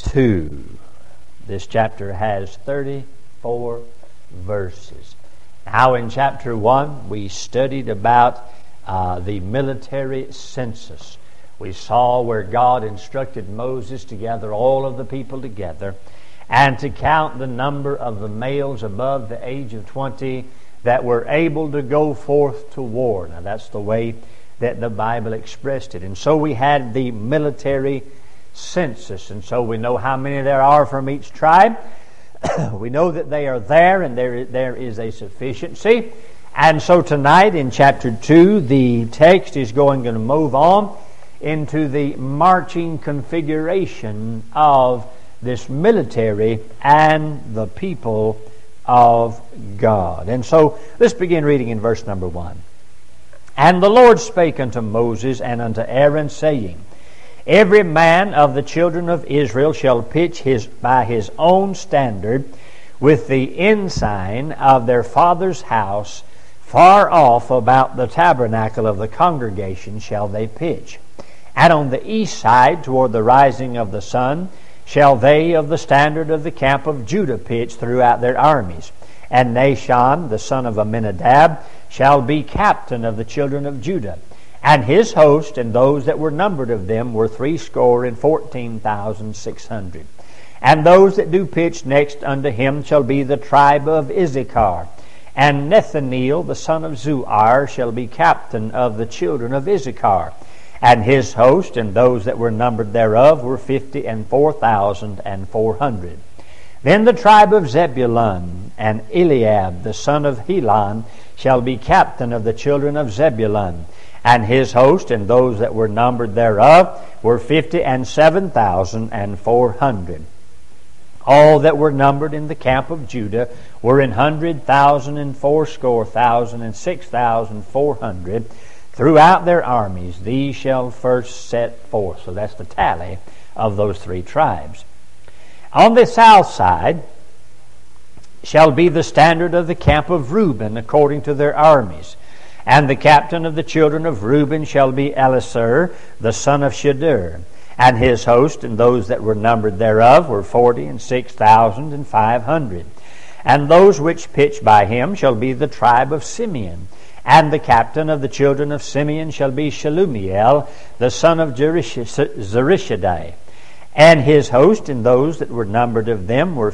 2. This chapter has 34 verses. Now in chapter 1 we studied about the military census. We saw where God instructed Moses to gather all of the people together and to count the number of the males above the age of 20 that were able to go forth to war. Now that's the way that the Bible expressed it. And so we had the military census, and so we know how many there are from each tribe. We know that they are there, and there is a sufficiency. And so tonight in chapter 2, the text is going to move on into the marching configuration of this military and the people of God. And so let's begin reading in verse number 1. And the Lord spake unto Moses and unto Aaron, saying, Every man of the children of Israel shall pitch by his own standard with the ensign of their father's house, far off about the tabernacle of the congregation shall they pitch. And on the east side, toward the rising of the sun, shall they of the standard of the camp of Judah pitch throughout their armies. And Nahshon, the son of Amminadab, shall be captain of the children of Judah. And his host and those that were numbered of them were 614,600. And those that do pitch next unto him shall be the tribe of Issachar. And Nethaneel, the son of Zuar, shall be captain of the children of Issachar. And his host and those that were numbered thereof were 54,400. Then the tribe of Zebulun, and Eliab, the son of Helon, shall be captain of the children of Zebulun. And his host and those that were numbered thereof were 57,400. All that were numbered in the camp of Judah were 100,000 and fourscore thousand and 6,400. Throughout their armies, these shall first set forth. So that's the tally of those three tribes. On the south side shall be the standard of the camp of Reuben, according to their armies. And the captain of the children of Reuben shall be Elisur, the son of Shedeur. And his host and those that were numbered thereof were 46,500. And those which pitch by him shall be the tribe of Simeon. And the captain of the children of Simeon shall be Shelumiel, the son of Zurishaddai. And his host and those that were numbered of them were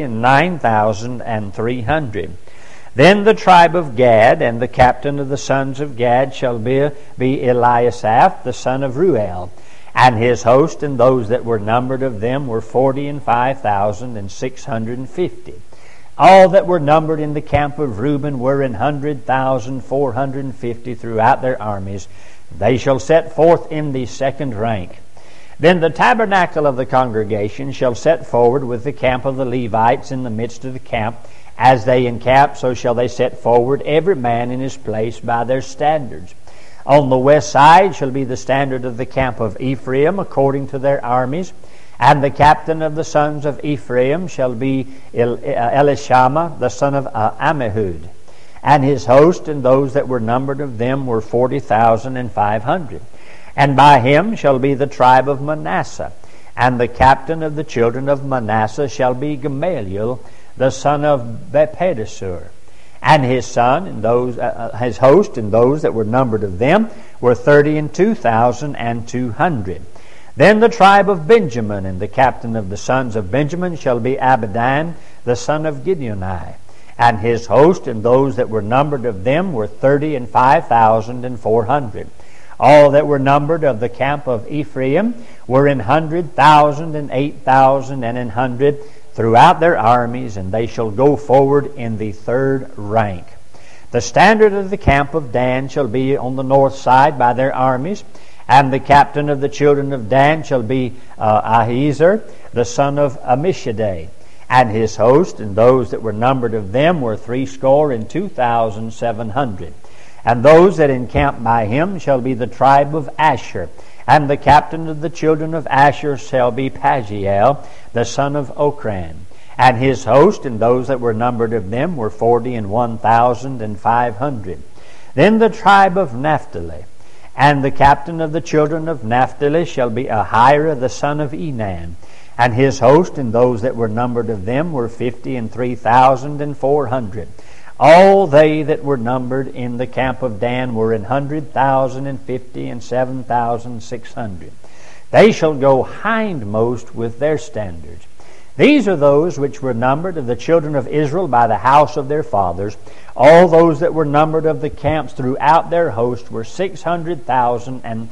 59,300. Then the tribe of Gad, and the captain of the sons of Gad shall be Eliasaph, the son of Ruel. And his host and those that were numbered of them were 45,650. All that were numbered in the camp of Reuben were 100,450 throughout their armies. They shall set forth in the second rank. Then the tabernacle of the congregation shall set forward with the camp of the Levites in the midst of the camp. As they encamp, so shall they set forward, every man in his place by their standards. On the west side shall be the standard of the camp of Ephraim, according to their armies. And the captain of the sons of Ephraim shall be Elishama, the son of Ammihud. And his host and those that were numbered of them were 40,500. And by him shall be the tribe of Manasseh. And the captain of the children of Manasseh shall be Gamaliel, the son of Pedasur. And his son and those, his host and those that were numbered of them were 32,200. Then the tribe of Benjamin, and the captain of the sons of Benjamin shall be Abidan, the son of Gideoni. And his host and those that were numbered of them were 35,400. All that were numbered of the camp of Ephraim were 100,000 and 8,000 and 100 throughout their armies, and they shall go forward in the third rank. The standard of the camp of Dan shall be on the north side by their armies. And the captain of the children of Dan shall be Ahiezer, the son of Ammishaddai. And his host and those that were numbered of them were 62,700. And those that encamp by him shall be the tribe of Asher. And the captain of the children of Asher shall be Pagiel, the son of Okran. And his host and those that were numbered of them were 41,500. Then the tribe of Naphtali. And the captain of the children of Naphtali shall be Ahira, the son of Enan. And his host and those that were numbered of them were 50 and 3,400. All they that were numbered in the camp of Dan were 100,000 and 50 and 7,600. They shall go hindmost with their standards. These are those which were numbered of the children of Israel by the house of their fathers. All those that were numbered of the camps throughout their host were 600,000 and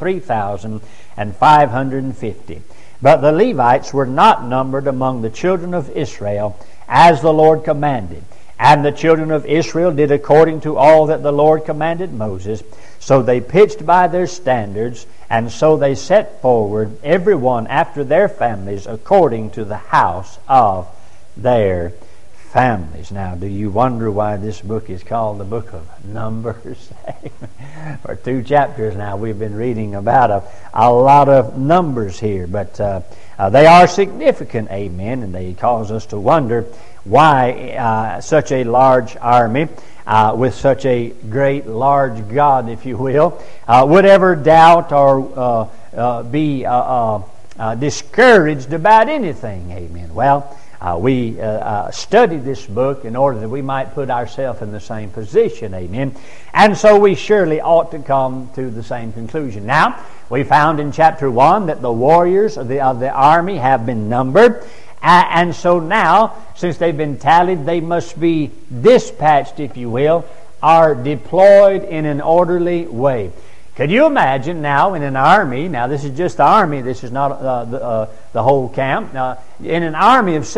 3,550. But the Levites were not numbered among the children of Israel, as the Lord commanded. And the children of Israel did according to all that the Lord commanded Moses. So they pitched by their standards, and so they set forward every one after their families according to the house of their families. Now, do you wonder why this book is called the book of Numbers? For 2 chapters now we've been reading about a lot of numbers here, but they are significant, amen, and they cause us to wonder why such a large army with such a great, large God, if you will, would ever doubt or be discouraged about anything, amen. Well, we study this book in order that we might put ourselves in the same position, amen. And so we surely ought to come to the same conclusion. Now, we found in chapter 1 that the warriors of the army have been numbered. And so now, since they've been tallied, they must be dispatched, if you will, or deployed in an orderly way. Could you imagine now in an army, now this is just the army, this is not the whole camp. Now, in an army of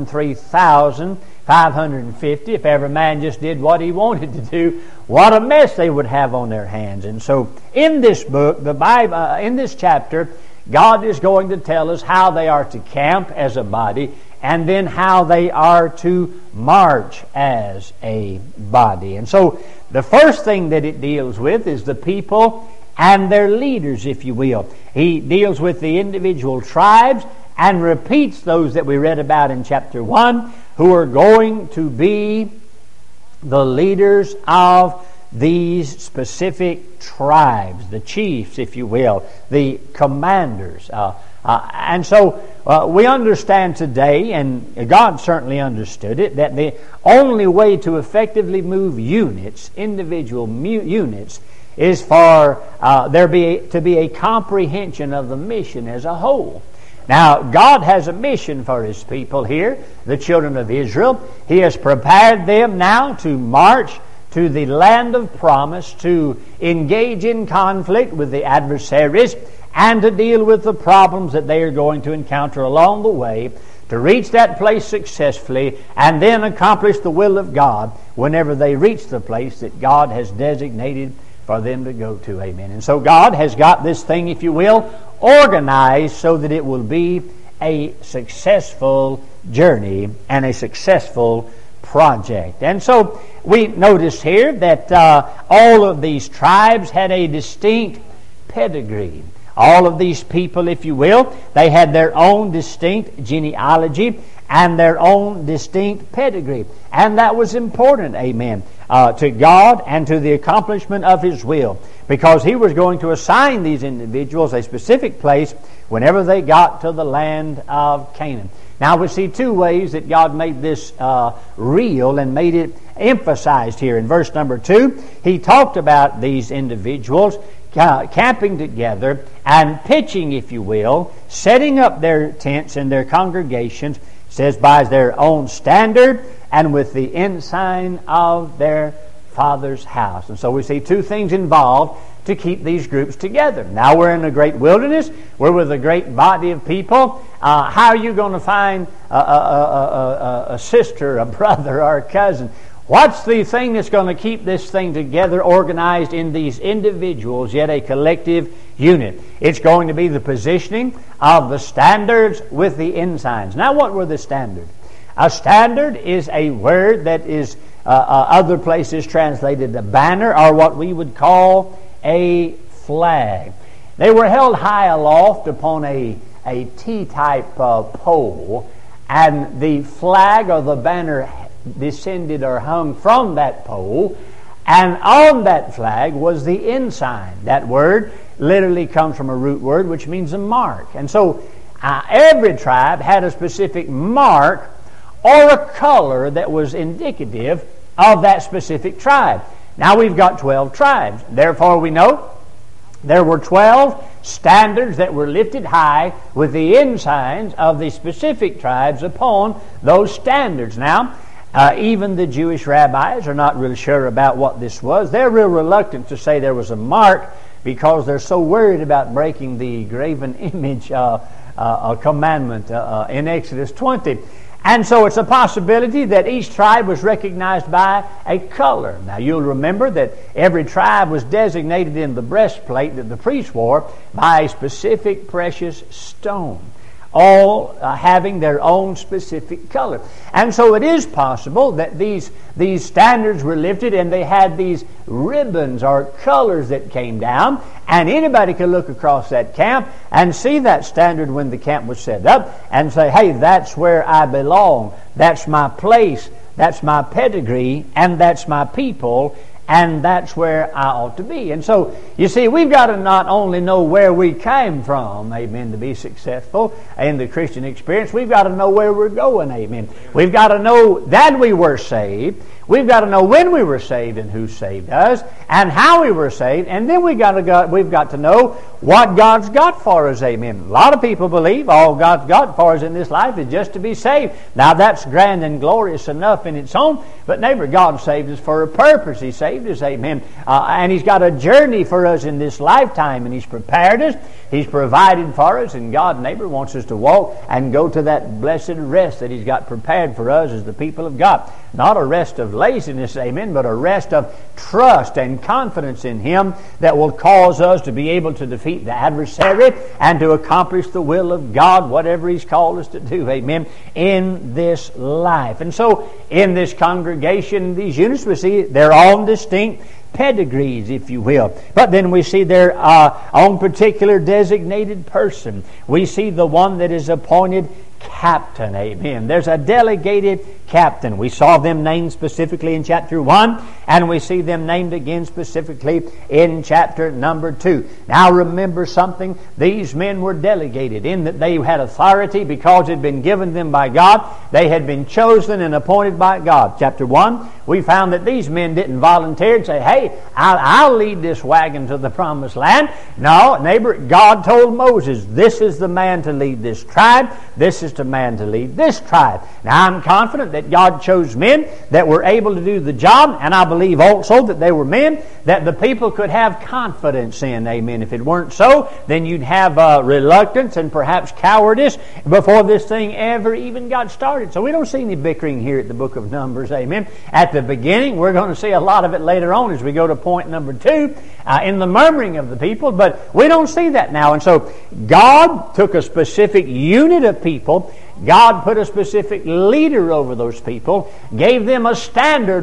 603,550, if every man just did what he wanted to do, what a mess they would have on their hands. And so in this book, the Bible, in this chapter, God is going to tell us how they are to camp as a body, and then how they are to march as a body. And so the first thing that it deals with is the people and their leaders, if you will. He deals with the individual tribes and repeats those that we read about in chapter 1, who are going to be the leaders of these specific tribes, the chiefs, if you will, the commanders. And so we understand today, and God certainly understood it, that the only way to effectively move units, individual units, is for there to be a comprehension of the mission as a whole. Now, God has a mission for His people here, the children of Israel. He has prepared them now to march to the land of promise, to engage in conflict with the adversaries, and to deal with the problems that they are going to encounter along the way, to reach that place successfully, and then accomplish the will of God whenever they reach the place that God has designated for them to go to. Amen. And so God has got this thing, if you will, organized so that it will be a successful journey and a successful project. And so we notice here that all of these tribes had a distinct pedigree. All of these people, if you will, they had their own distinct genealogy and their own distinct pedigree. And that was important, amen, to God and to the accomplishment of His will, because He was going to assign these individuals a specific place whenever they got to the land of Canaan. Now we see 2 ways that God made this real and made it emphasized here. In verse number 2, He talked about these individuals camping together and pitching, if you will, setting up their tents and their congregations, says by their own standard and with the ensign of their father's house. And so we see 2 things involved to keep these groups together. Now we're in a great wilderness. We're with a great body of people. How are you going to find a sister, a brother, or a cousin? What's the thing that's going to keep this thing together, organized in these individuals, yet a collective unit? It's going to be the positioning of the standards with the ensigns. Now, what were the standards? A standard is a word that is other places translated a banner, or what we would call a flag. They were held high aloft upon a T-type pole, and the flag or the banner descended or hung from that pole, and on that flag was the ensign. That word literally comes from a root word which means a mark. And so every tribe had a specific mark or a color that was indicative of that specific tribe. Now we've got 12 tribes. Therefore we know there were 12 standards that were lifted high with the ensigns of the specific tribes upon those standards. Now, even the Jewish rabbis are not really sure about what this was. They're real reluctant to say there was a mark because they're so worried about breaking the graven image commandment in Exodus 20. And so it's a possibility that each tribe was recognized by a color. Now you'll remember that every tribe was designated in the breastplate that the priest wore by a specific precious stone, all having their own specific color. And so it is possible that these standards were lifted and they had these ribbons or colors that came down, and anybody could look across that camp and see that standard when the camp was set up and say, hey, that's where I belong, that's my place, that's my pedigree, and that's my people, and that's where I ought to be. And so, you see, we've got to not only know where we came from, amen, to be successful in the Christian experience, we've got to know where we're going, amen. We've got to know that we were saved. We've got to know when we were saved and who saved us and how we were saved. And then we've got to know what God's got for us, amen. A lot of people believe all God's got for us in this life is just to be saved. Now that's grand and glorious enough in its own, but neighbor, God saved us for a purpose. He saved us, amen. And He's got a journey for us in this lifetime, and He's prepared us. He's provided for us, and God, neighbor, wants us to walk and go to that blessed rest that He's got prepared for us as the people of God. Not a rest of laziness, amen, but a rest of trust and confidence in Him that will cause us to be able to defeat the adversary and to accomplish the will of God, whatever He's called us to do, amen, in this life. And so, in this congregation, these units, we see they're all distinct pedigrees, if you will. But then we see their own particular designated person. We see the one that is appointed captain, amen. There's a delegated captain. We saw them named specifically in chapter 1, and we see them named again specifically in chapter number 2. Now remember something, these men were delegated in that they had authority because it had been given them by God. They had been chosen and appointed by God. Chapter 1, we found that these men didn't volunteer and say, hey, I'll lead this wagon to the promised land. No, neighbor, God told Moses, this is the man to lead this tribe. This is the man to lead this tribe. Now I'm confident that God chose men that were able to do the job, and I believe also that they were men that the people could have confidence in, amen. If it weren't so, then you'd have reluctance and perhaps cowardice before this thing ever even got started. So we don't see any bickering here at the book of Numbers, amen. At the beginning, we're going to see a lot of it later on as we go to point number 2 in the murmuring of the people, but we don't see that now. And so God took a specific unit of people, God put a specific leader over those people, gave them a standard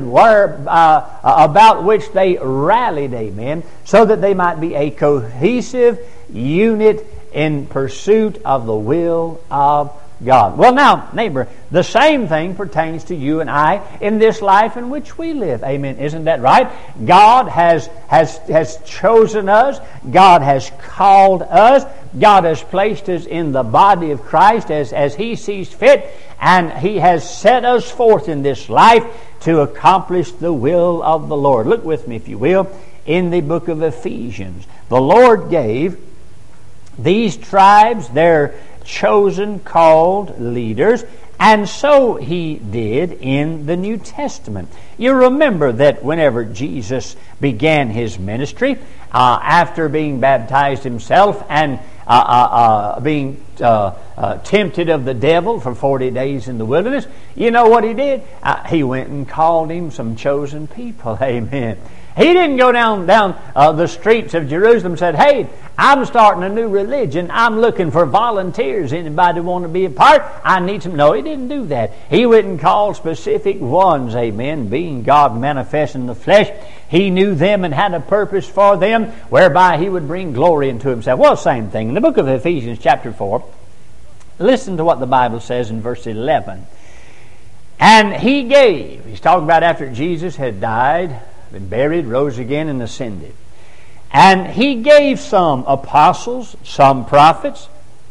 about which they rallied, amen, so that they might be a cohesive unit in pursuit of the will of God. Well now, neighbor, the same thing pertains to you and I in this life in which we live. Amen. Isn't that right? God has chosen us. God has called us. God has placed us in the body of Christ as He sees fit, and He has set us forth in this life to accomplish the will of the Lord. Look with me, if you will, in the book of Ephesians. The Lord gave these tribes their chosen, called leaders, and so He did in the New Testament. You remember that whenever Jesus began His ministry, after being baptized Himself and being tempted of the devil for 40 days in the wilderness, you know what He did? He went and called Him some chosen people. Amen. He didn't go down the streets of Jerusalem and said, hey, I'm starting a new religion. I'm looking for volunteers. Anybody want to be a part? I need some. No, He didn't do that. He went and called specific ones, amen. Being God manifest in the flesh, He knew them and had a purpose for them whereby He would bring glory into Himself. Well, same thing. In the book of Ephesians chapter 4, listen to what the Bible says in verse 11. And He gave, He's talking about after Jesus had died, been buried, rose again, and ascended. And He gave some apostles, some prophets,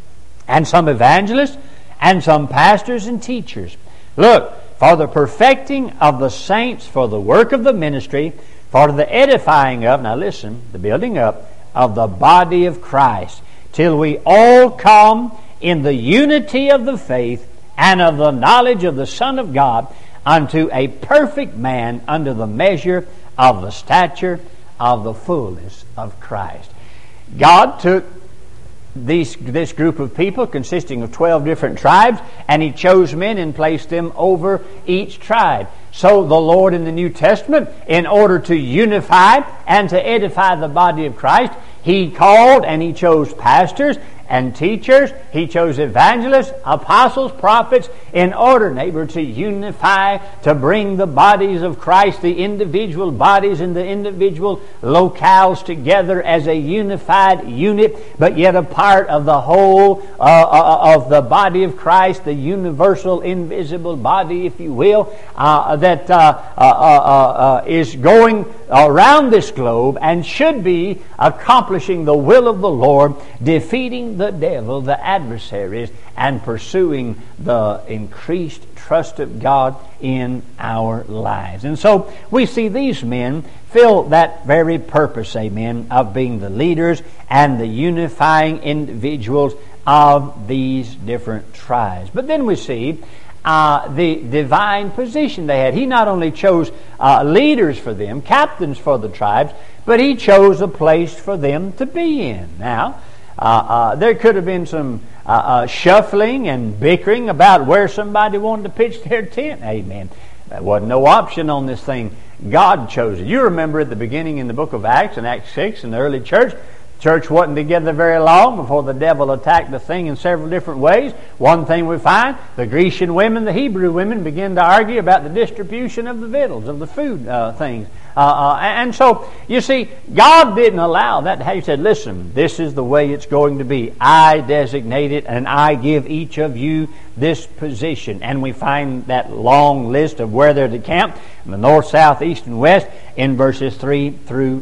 and some evangelists, and some pastors and teachers. Look, for the perfecting of the saints, for the work of the ministry, for the edifying of, now listen, the building up of the body of Christ, till we all come in the unity of the faith and of the knowledge of the Son of God, unto a perfect man, under the measure of the stature of the fullness of Christ. God took this group of people consisting of 12 different tribes, and He chose men and placed them over each tribe. So the Lord in the New Testament, in order to unify and to edify the body of Christ, He called and He chose pastors and teachers. He chose evangelists, apostles, prophets, in order, neighbor, to unify, to bring the bodies of Christ, the individual bodies and the individual locales together as a unified unit, but yet a part of the whole of the body of Christ, the universal, invisible body, if you will, that is going around this globe and should be accomplishing the will of the Lord, defeating the devil, the adversaries, and pursuing the increased trust of God in our lives. And so we see these men fill that very purpose, amen, of being the leaders and the unifying individuals of these different tribes. But then we see the divine position they had. He not only chose leaders for them, captains for the tribes, but He chose a place for them to be in. Now, there could have been some shuffling and bickering about where somebody wanted to pitch their tent. Amen. There wasn't no option on this thing. God chose it. You remember at the beginning in the book of Acts, in Acts 6, in the early church wasn't together very long before the devil attacked the thing in several different ways. One thing we find, the Grecian women, the Hebrew women began to argue about the distribution of the victuals, of the food things. And so, you see, God didn't allow that. He said, listen, this is the way it's going to be. I designate it, and I give each of you this position. And we find that long list of where they're to camp, in the north, south, east, and west, in verses 3 through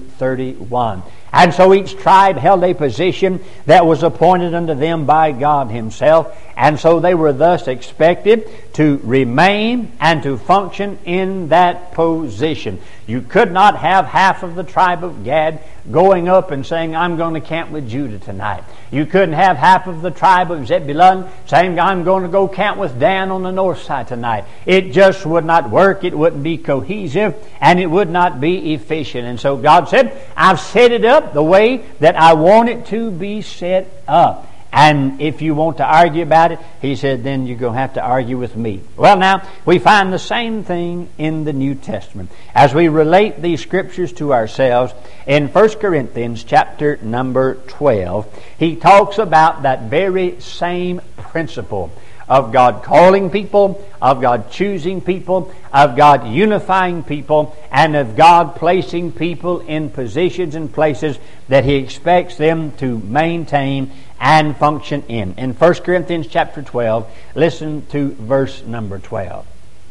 31. And so each tribe held a position that was appointed unto them by God Himself. And so they were thus expected to remain and to function in that position. You could not have half of the tribe of Gad going up and saying, I'm going to camp with Judah tonight. You couldn't have half of the tribe of Zebulun saying, I'm going to go camp with Dan on the north side tonight. It just would not work. It wouldn't be cohesive, and it would not be efficient. And so God said, I've set it up the way that I want it to be set up. And if you want to argue about it, He said, then you're going to have to argue with me. Well, now, we find the same thing in the New Testament. As we relate these scriptures to ourselves, in 1 Corinthians chapter number 12, he talks about that very same principle of God calling people, of God choosing people, of God unifying people, and of God placing people in positions and places that He expects them to maintain and function in. In 1 Corinthians chapter 12, listen to verse number 12.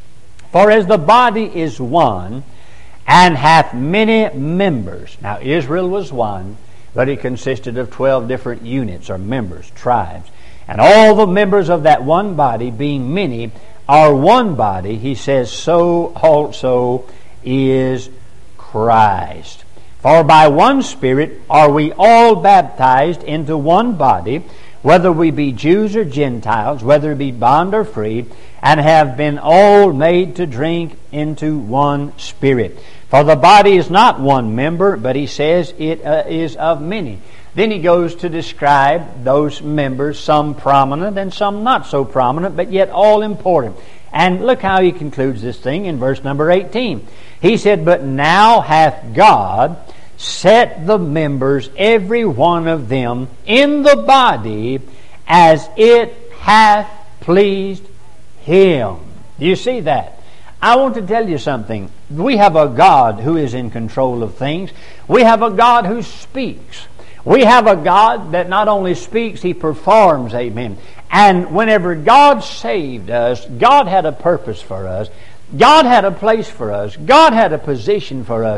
For as the body is one, and hath many members. Now Israel was one, but it consisted of 12 different units or members, tribes. And all the members of that one body, being many, are one body, he says, so also is Christ. For by one Spirit are we all baptized into one body, whether we be Jews or Gentiles, whether we be bond or free, and have been all made to drink into one Spirit. For the body is not one member, but he says it is of many. Then he goes to describe those members, some prominent and some not so prominent, but yet all important. And look how he concludes this thing in verse number 18. He said, but now hath God set the members, every one of them, in the body as it hath pleased Him. Do you see that? I want to tell you something. We have a God who is in control of things. We have a God who speaks. We have a God that not only speaks, He performs, amen. And whenever God saved us, God had a purpose for us. God had a place for us. God had a position for us.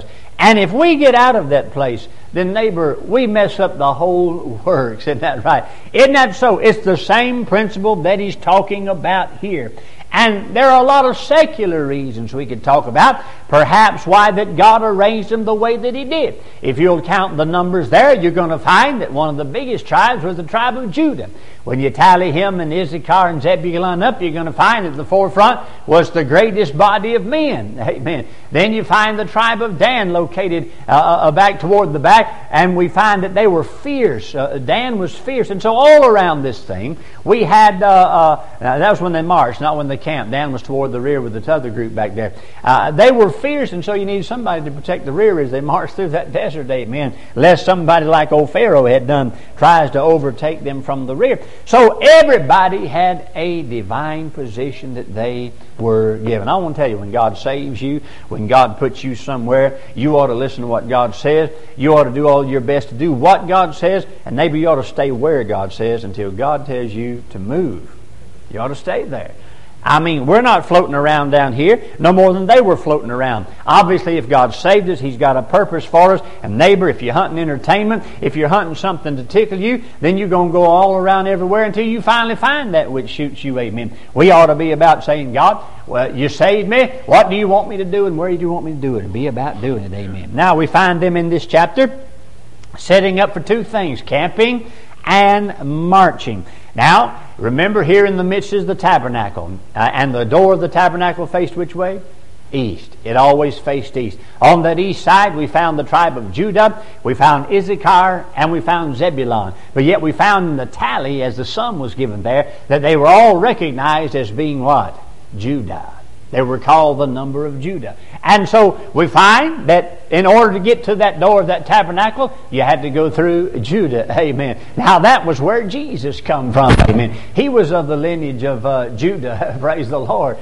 And if we get out of that place, then neighbor, we mess up the whole works. Isn't that right? Isn't that so? It's the same principle that he's talking about here. And there are a lot of secular reasons we could talk about, perhaps why that God arranged them the way that He did. If you'll count the numbers there, you're going to find that one of the biggest tribes was the tribe of Judah. When you tally him and Issachar and Zebulun up, you're going to find at the forefront was the greatest body of men. Amen. Then you find the tribe of Dan located back toward the back, and we find that they were fierce. Dan was fierce. And so all around this thing, we had, that was when they marched, not when they camped. Dan was toward the rear with the other group back there. They were fierce, and so you needed somebody to protect the rear as they marched through that desert, amen, lest somebody like old Pharaoh had done tries to overtake them from the rear. So everybody had a divine position that they were given. I want to tell you, when God saves you, when God puts you somewhere, you ought to listen to what God says. You ought to do all your best to do what God says, and maybe you ought to stay where God says until God tells you to move. You ought to stay there. I mean, we're not floating around down here no more than they were floating around. Obviously, if God saved us, He's got a purpose for us. And neighbor, if you're hunting entertainment, if you're hunting something to tickle you, then you're going to go all around everywhere until you finally find that which suits you. Amen. We ought to be about saying, God, well, you saved me. What do you want me to do, and where do you want me to do it? And be about doing it. Amen. Now, we find them in this chapter setting up for two things: camping and marching. Now, remember, here in the midst is the tabernacle. And the door of the tabernacle faced which way? East. It always faced east. On that east side, we found the tribe of Judah, we found Issachar, and we found Zebulun. But yet we found in the tally, as the sum was given there, that they were all recognized as being what? Judah. They were called the number of Judah. And so we find that in order to get to that door of that tabernacle, you had to go through Judah. Amen. Now that was where Jesus come from. Amen. He was of the lineage of Judah. Praise the Lord.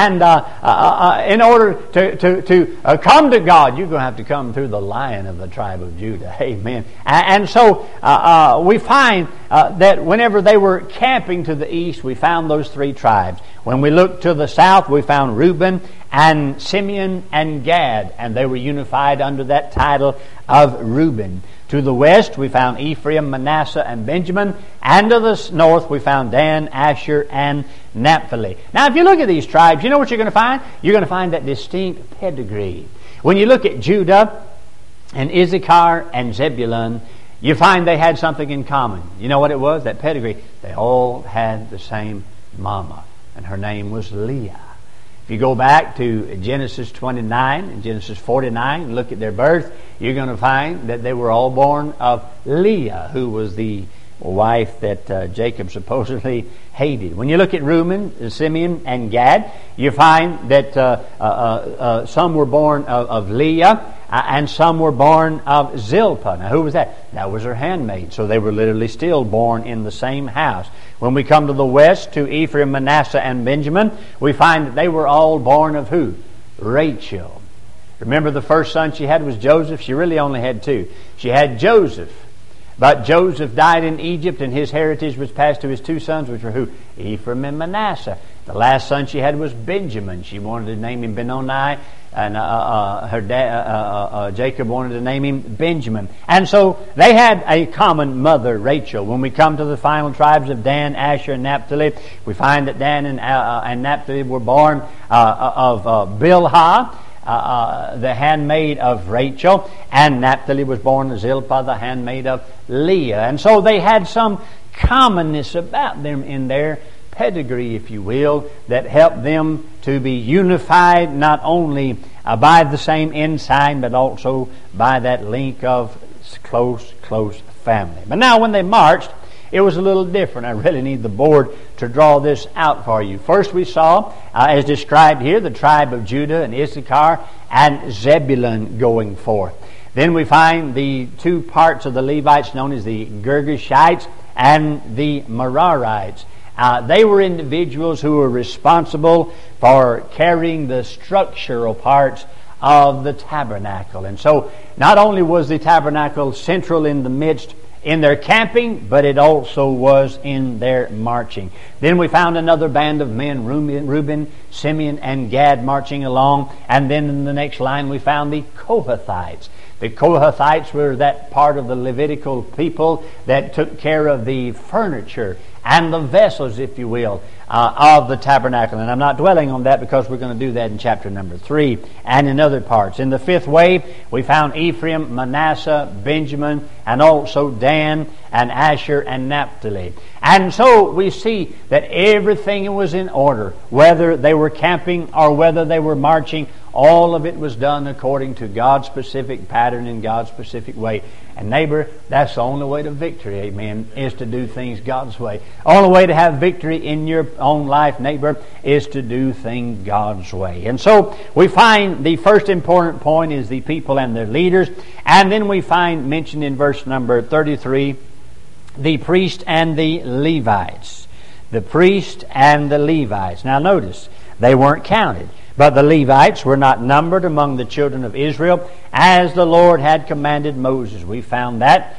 In order to come to God, you're going to have to come through the Lion of the tribe of Judah. Amen. And so we find that whenever they were camping to the east, we found those three tribes. When we looked to the south, we found Reuben and Simeon and Gad, and they were unified under that title of Reuben. To the west, we found Ephraim, Manasseh, and Benjamin. And to the north, we found Dan, Asher, and Naphtali. Now, if you look at these tribes, you know what you're going to find? You're going to find that distinct pedigree. When you look at Judah and Issachar and Zebulun, you find they had something in common. You know what it was? That pedigree. They all had the same mama, and her name was Leah. If you go back to Genesis 29 and Genesis 49 and look at their birth, you're going to find that they were all born of Leah, who was the wife that Jacob supposedly hated. When you look at Reuben, Simeon, and Gad, you find that some were born of Leah, and some were born of Zilpah. Now, who was that? That was her handmaid. So they were literally still born in the same house. When we come to the west, to Ephraim, Manasseh, and Benjamin, we find that they were all born of who? Rachel. Remember, the first son she had was Joseph. She really only had two. She had Joseph. But Joseph died in Egypt, and his heritage was passed to his two sons, which were who? Ephraim and Manasseh. The last son she had was Benjamin. She wanted to name him Benoni, and her dad, Jacob, wanted to name him Benjamin. And so they had a common mother, Rachel. When we come to the final tribes of Dan, Asher, and Naphtali, we find that Dan and Naphtali were born of Bilhah, the handmaid of Rachel, and Naphtali was born of Zilpah, the handmaid of Leah. And so they had some commonness about them in their pedigree, if you will, that helped them to be unified not only by the same ensign, but also by that link of close family. But now when they marched, it was a little different. I really need the board to draw this out for you. First we saw, as described here, the tribe of Judah and Issachar and Zebulun going forth. Then we find the two parts of the Levites known as the Girgashites and the Merarites. They were individuals who were responsible for carrying the structural parts of the tabernacle. And so not only was the tabernacle central in the midst in their camping, but it also was in their marching. Then we found another band of men, Reuben, Simeon, and Gad marching along. And then in the next line we found the Kohathites. The Kohathites were that part of the Levitical people that took care of the furniture and the vessels, if you will, of the tabernacle. And I'm not dwelling on that because we're going to do that in chapter number 3 and in other parts. In the fifth wave, we found Ephraim, Manasseh, Benjamin, and also Dan and Asher and Naphtali. And so we see that everything was in order. Whether they were camping or whether they were marching, all of it was done according to God's specific pattern in God's specific way. And neighbor, that's the only way to victory, amen, is to do things God's way. Only way to have victory in your own life, neighbor, is to do things God's way. And so we find the first important point is the people and their leaders. And then we find mentioned in verse number 33, the priest and the Levites. The priest and the Levites. Now notice, they weren't counted. But the Levites were not numbered among the children of Israel as the Lord had commanded Moses. We found that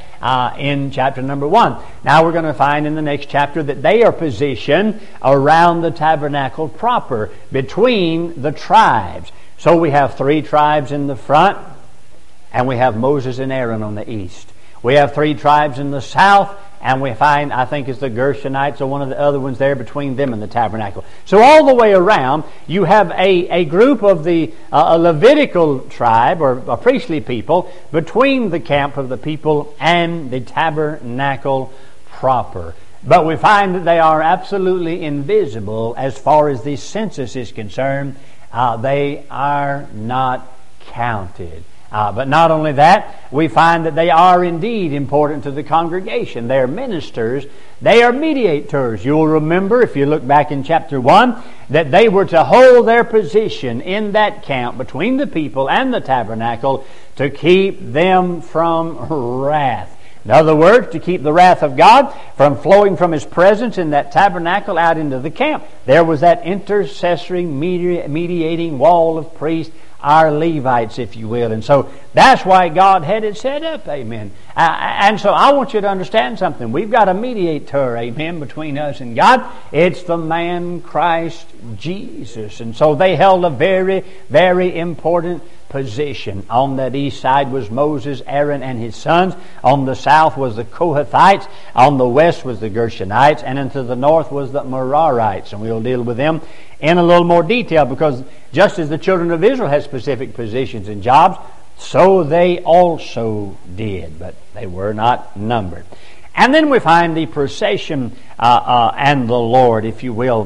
in chapter number 1. Now we're going to find in the next chapter that they are positioned around the tabernacle proper, between the tribes. So we have 3 tribes in the front, and we have Moses and Aaron on the east. We have 3 tribes in the south, and we find, I think it's the Gershonites or one of the other ones there between them and the tabernacle. So all the way around, you have a group of the Levitical tribe or a priestly people between the camp of the people and the tabernacle proper. But we find that they are absolutely invisible as far as the census is concerned. They are not counted. But not only that, we find that they are indeed important to the congregation. They are ministers. They are mediators. You'll remember, if you look back in chapter 1, that they were to hold their position in that camp between the people and the tabernacle to keep them from wrath. In other words, to keep the wrath of God from flowing from His presence in that tabernacle out into the camp. There was that intercessory mediating wall of priests, our Levites, if you will. And so that's why God had it set up, amen. And so I want you to understand something. We've got a mediator, amen, between us and God. It's the man Christ Jesus. And so they held a very, very important position. On that east side was Moses, Aaron, and his sons. On the south was the Kohathites. On the west was the Gershonites. And into the north was the Merarites. And we'll deal with them in a little more detail, because just as the children of Israel had specific positions and jobs, so they also did, but they were not numbered. And then we find the procession and the Lord, if you will,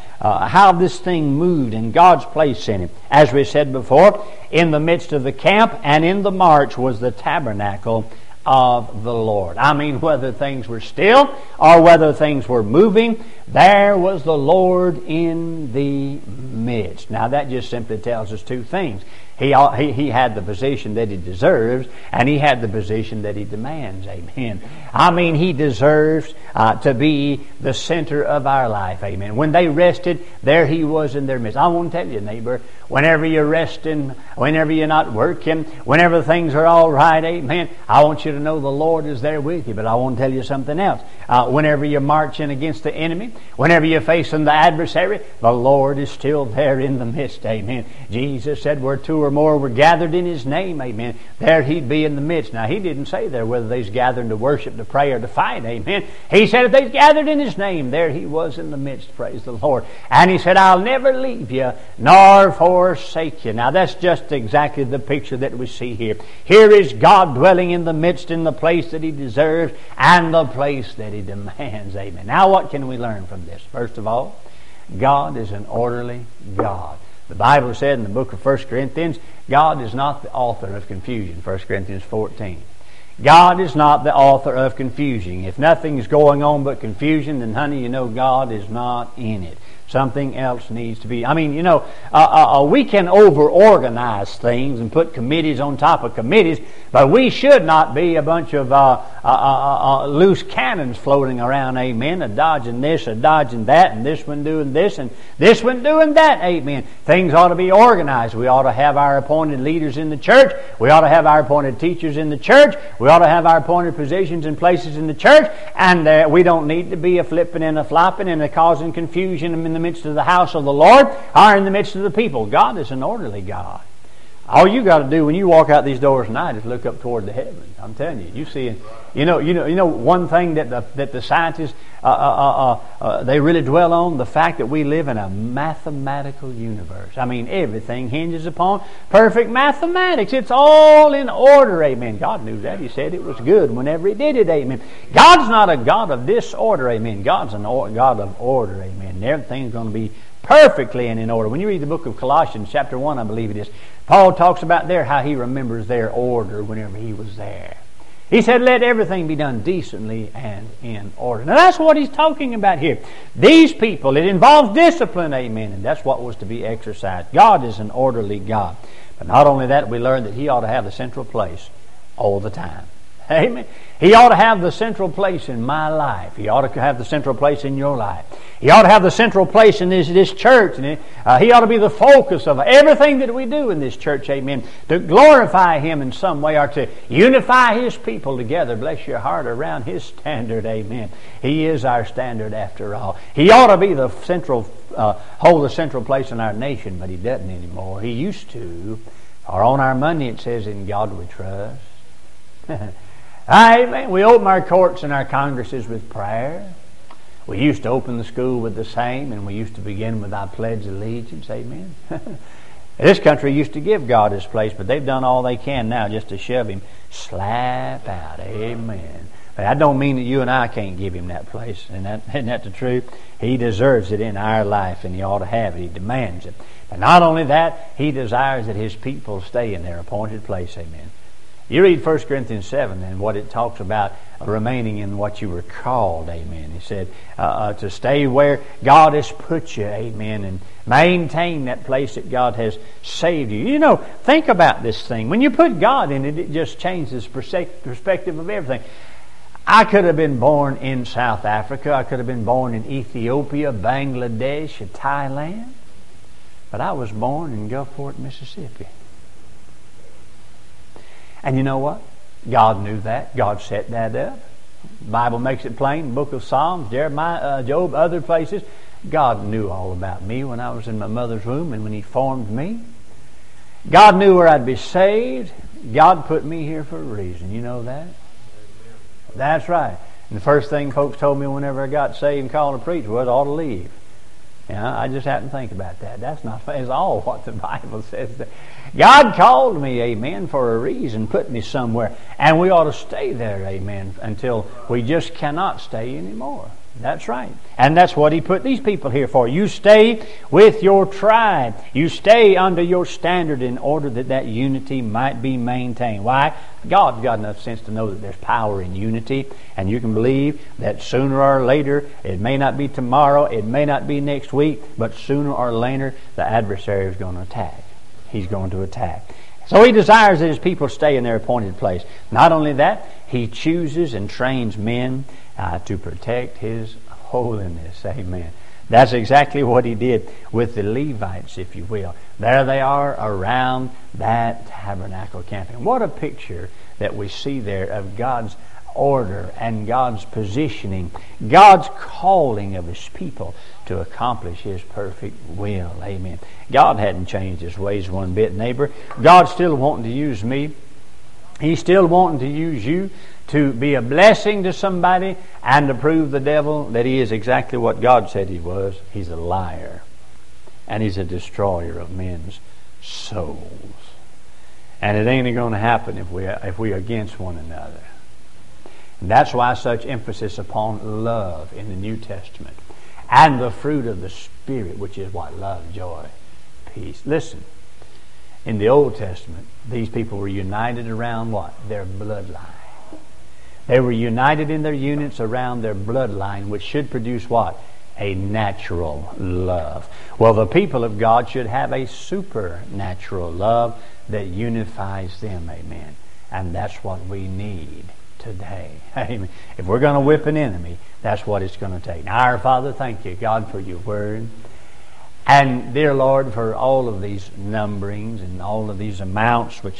how this thing moved and God's place in it. As we said before, in the midst of the camp and in the march was the tabernacle of the Lord. I mean, whether things were still or whether things were moving, there was the Lord in the midst. Now that just simply tells us 2 things. He had the position that He deserves, and He had the position that He demands. Amen. I mean, He deserves to be the center of our life. Amen. When they rested, there He was in their midst. I want to tell you, neighbor, whenever you're resting, whenever you're not working, whenever things are all right, amen, I want you to know the Lord is there with you. But I want to tell you something else. Whenever you're marching against the enemy, whenever you're facing the adversary, the Lord is still there in the midst. Amen. Jesus said, where 2 or more were gathered in His name, amen, there He'd be in the midst. Now, He didn't say there whether they's gathered to worship, to pray, or to fight, amen. He said if they's gathered in His name, there He was in the midst, praise the Lord. And He said, I'll never leave you nor forsake you. Now, that's just exactly the picture that we see here. Here is God dwelling in the midst, in the place that He deserves and the place that He demands, amen. Now, what can we learn from this? First of all, God is an orderly God. The Bible said in the book of 1 Corinthians, God is not the author of confusion. 1 Corinthians 14. God is not the author of confusion. If nothing's going on but confusion, then honey, you know God is not in it. Something else needs to be. I mean, we can over-organize things and put committees on top of committees, but we should not be a bunch of loose cannons floating around, amen, a-dodging this, a-dodging that, and this one doing this, and this one doing that, amen. Things ought to be organized. We ought to have our appointed leaders in the church. We ought to have our appointed teachers in the church. We We ought to have our appointed positions and places in the church, and we don't need to be a flipping and a flopping and a causing confusion in the midst of the house of the Lord or in the midst of the people. God is an orderly God. All you got to do when you walk out these doors tonight is look up toward the heavens. I'm telling you, you see, you know one thing that the scientists they really dwell on, the fact that we live in a mathematical universe. I mean, everything hinges upon perfect mathematics. It's all in order. Amen. God knew that. He said it was good whenever He did it. Amen. God's not a God of disorder. Amen. God's a God of order. Amen. And everything's going to be perfectly and in order. When you read the book of Colossians, chapter 1, I believe it is, Paul talks about there how he remembers their order whenever he was there. He said, let everything be done decently and in order. Now that's what he's talking about here. These people, it involves discipline, amen, and that's what was to be exercised. God is an orderly God. But not only that, we learn that He ought to have the central place all the time. Amen. He ought to have the central place in my life. He ought to have the central place in your life. He ought to have the central place in this church. And He ought to be the focus of everything that we do in this church, amen. To glorify Him in some way or to unify His people together, bless your heart, around His standard, amen. He is our standard after all. He ought to be the central, hold the central place in our nation, but He doesn't anymore. He used to. Or on our money it says, in God we trust. Amen. We open our courts and our congresses with prayer. We used to open the school with the same, and we used to begin with our pledge of allegiance. Amen. This country used to give God His place, but they've done all they can now just to shove Him slap out. Amen. But that don't mean that you and I can't give Him that place. Isn't that the truth? He deserves it in our life, and He ought to have it. He demands it. But not only that, He desires that His people stay in their appointed place. Amen. You read 1 Corinthians 7 and what it talks about remaining in what you were called, amen. He said to stay where God has put you, amen, and maintain that place that God has saved you. You know, think about this thing. When you put God in it, it just changes the perspective of everything. I could have been born in South Africa. I could have been born in Ethiopia, Bangladesh, or Thailand. But I was born in Gulfport, Mississippi. And you know what? God knew that. God set that up. The Bible makes it plain. The book of Psalms, Jeremiah, Job, other places. God knew all about me when I was in my mother's womb and when He formed me. God knew where I'd be saved. God put me here for a reason. You know that? That's right. And the first thing folks told me whenever I got saved and called to preach was I ought to leave. I just happened to think about that. That's all what the Bible says. God called me, amen, for a reason, put me somewhere. And we ought to stay there, amen, until we just cannot stay anymore. That's right. And that's what He put these people here for. You stay with your tribe. You stay under your standard in order that unity might be maintained. Why? God's got enough sense to know that there's power in unity. And you can believe that sooner or later, it may not be tomorrow, it may not be next week, but sooner or later, the adversary is going to attack. He's going to attack. So He desires that His people stay in their appointed place. Not only that, He chooses and trains men to protect His holiness. Amen. That's exactly what He did with the Levites, if you will. There they are around that tabernacle camping. What a picture that we see there of God's order and God's positioning, God's calling of His people to accomplish His perfect will. Amen. God hadn't changed His ways one bit, neighbor. God's still wanting to use me. He's still wanting to use you to be a blessing to somebody and to prove the devil that he is exactly what God said he was. He's a liar. And he's a destroyer of men's souls. And it ain't going to happen if we are against one another. And that's why such emphasis upon love in the New Testament. And the fruit of the Spirit, which is what? Love, joy, peace. Listen, in the Old Testament, these people were united around what? Their bloodline. They were united in their units around their bloodline, which should produce what? A natural love. Well, the people of God should have a supernatural love that unifies them. Amen. And that's what we need today. Amen. If we're going to whip an enemy, that's what it's going to take. Now, our Father, thank you, God, for your word. And, dear Lord, for all of these numberings and all of these amounts which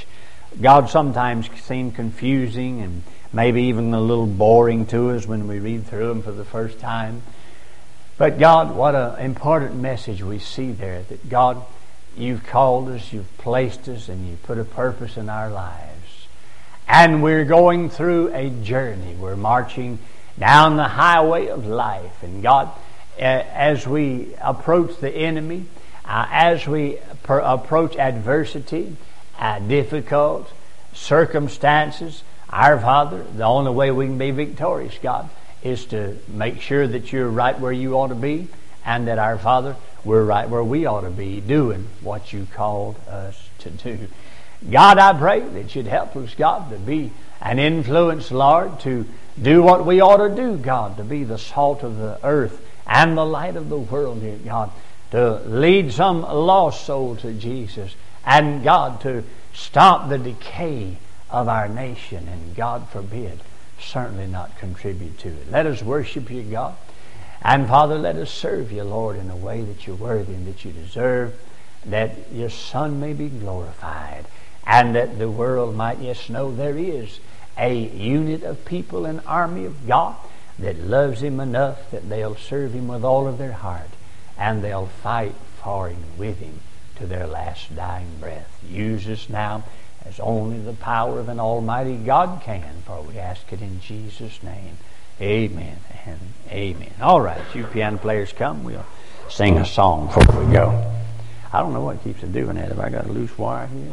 God sometimes seem confusing and maybe even a little boring to us when we read through them for the first time. But God, what an important message we see there, that God, You've called us, You've placed us, and You put a purpose in our lives. And we're going through a journey. We're marching down the highway of life. And God, as we approach the enemy, as we approach adversity, difficult circumstances, our Father, the only way we can be victorious, God, is to make sure that You're right where You ought to be, and that, our Father, we're right where we ought to be, doing what You called us to do. God, I pray that You'd help us, God, to be an influence, Lord, to do what we ought to do, God, to be the salt of the earth and the light of the world here, God, to lead some lost soul to Jesus, and God, to stop the decay of our nation, and God forbid, certainly not contribute to it. Let us worship You, God. And Father, let us serve You, Lord, in a way that You're worthy and that You deserve, that Your Son may be glorified, and that the world might, yes, know there is a unit of people, an army of God that loves Him enough that they'll serve Him with all of their heart, and they'll fight for Him, with Him, to their last dying breath. Use us now as only the power of an almighty God can, for we ask it in Jesus' name. Amen and amen. All right, you piano players come. We'll sing a song before we go. I don't know what keeps it doing that. Have I got a loose wire here?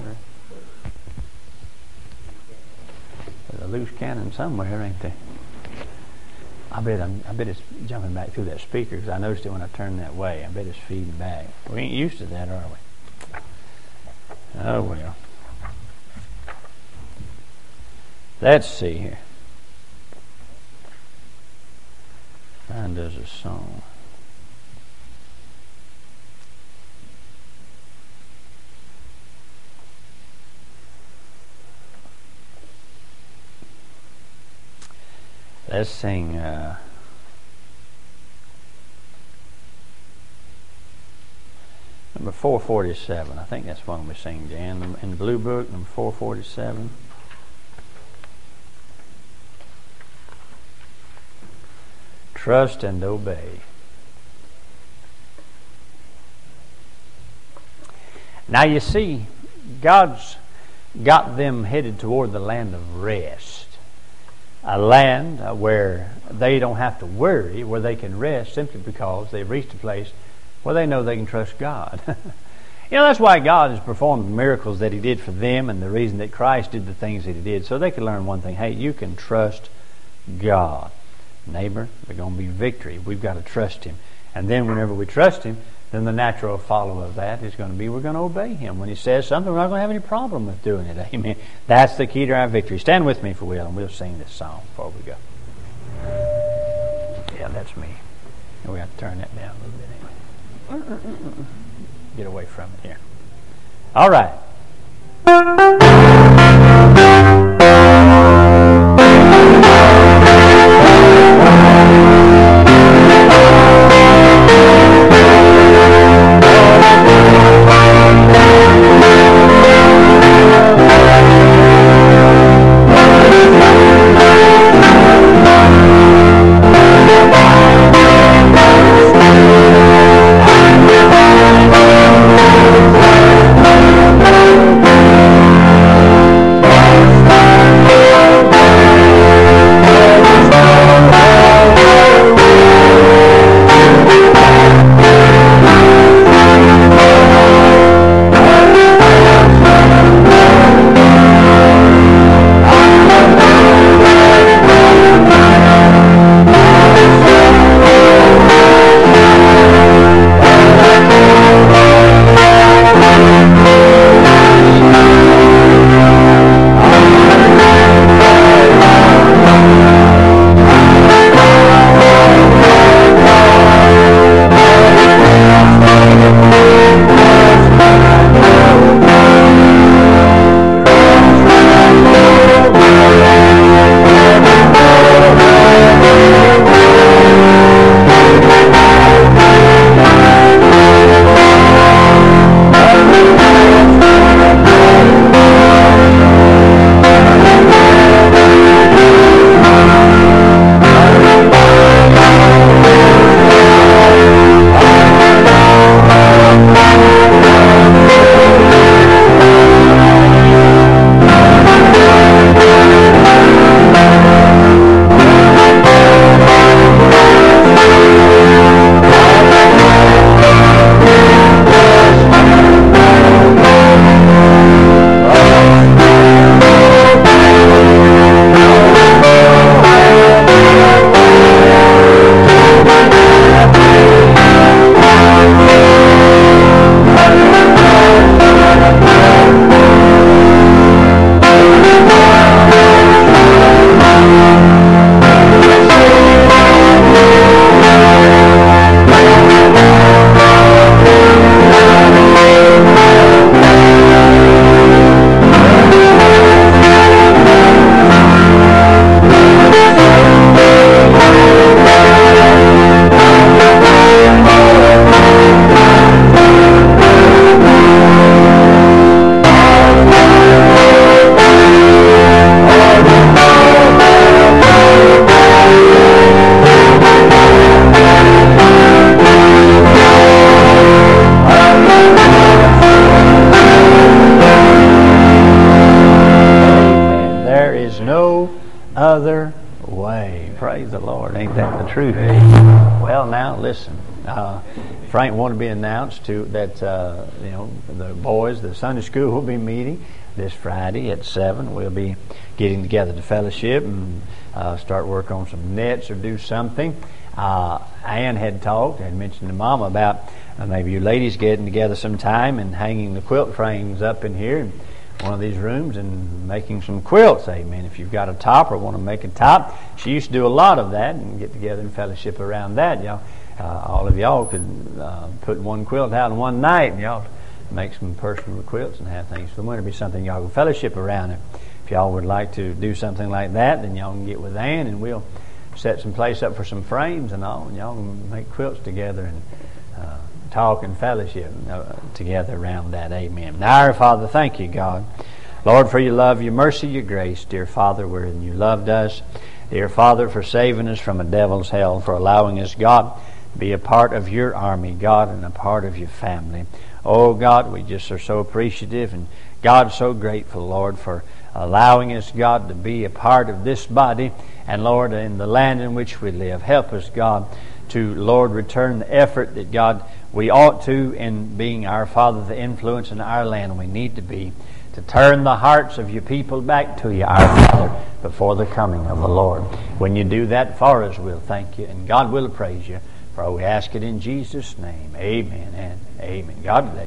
There's a loose cannon somewhere, ain't there? I bet it's jumping back through that speaker, because I noticed it when I turned that way. I bet it's feeding back. We ain't used to that, are we? Oh, well. Let's see here. Mine does a song. Let's sing number 447. I think that's one we sing, Jan. In the Blue Book, number 447. Trust and obey. Now you see, God's got them headed toward the land of rest. A land where they don't have to worry, where they can rest simply because they've reached a place where they know they can trust God. That's why God has performed the miracles that He did for them, and the reason that Christ did the things that He did, so they could learn one thing. Hey, you can trust God. Neighbor, there's going to be victory. We've got to trust Him. And then whenever we trust Him, then the natural follow of that is going to be we're going to obey Him. When He says something, we're not going to have any problem with doing it. Amen. That's the key to our victory. Stand with me if you will, and we'll sing this song before we go. Yeah, that's me. And we have to turn that down a little bit anyway. Get away from it here. All right. other way. Praise the Lord. Ain't that the truth? Well, now listen. Frank wanted to be announced that the boys, the Sunday school will be meeting this Friday at 7. We'll be getting together to fellowship and start work on some nets or do something. Ann had mentioned to Mama about maybe you ladies getting together sometime and hanging the quilt frames up in here in one of these rooms and making some quilts. Amen. If you've got a top or want to make a top, she used to do a lot of that and get together and fellowship around that. All of y'all could put one quilt out in one night and y'all make some personal quilts and have things. So it might be something y'all can fellowship around. If y'all would like to do something like that, then y'all can get with Ann and we'll set some place up for some frames and all, and y'all can make quilts together and talk and fellowship together around that. Amen. Now, our Father, thank you, God, Lord, for your love, your mercy, your grace, dear Father, wherein you loved us. Dear Father, for saving us from a devil's hell, for allowing us, God, to be a part of your army, God, and a part of your family. Oh, God, we just are so appreciative and, God, so grateful, Lord, for allowing us, God, to be a part of this body and, Lord, in the land in which we live. Help us, God, to, Lord, return the effort that, God, we ought to in being our Father, the influence in our land we need to be, to turn the hearts of your people back to you, our Father, before the coming of the Lord. When you do that for us, we'll thank you, and God will praise you. For we ask it in Jesus' name. Amen and amen. God bless you.